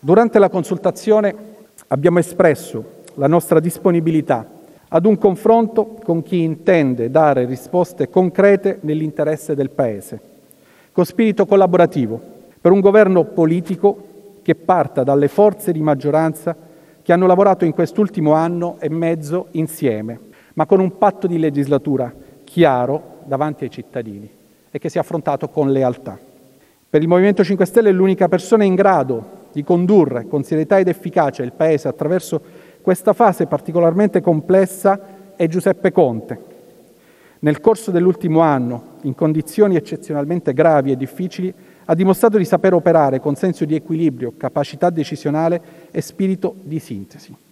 Durante la consultazione abbiamo espresso la nostra disponibilità ad un confronto con chi intende dare risposte concrete nell'interesse del Paese, con spirito collaborativo, per un governo politico che parta dalle forze di maggioranza che hanno lavorato in quest'ultimo anno e mezzo insieme, ma con un patto di legislatura chiaro davanti ai cittadini e che sia affrontato con lealtà. Per il Movimento 5 Stelle l'unica persona in grado di condurre con serietà ed efficacia il Paese attraverso questa fase particolarmente complessa è Giuseppe Conte. Nel corso dell'ultimo anno, in condizioni eccezionalmente gravi e difficili, ha dimostrato di saper operare con senso di equilibrio, capacità decisionale e spirito di sintesi.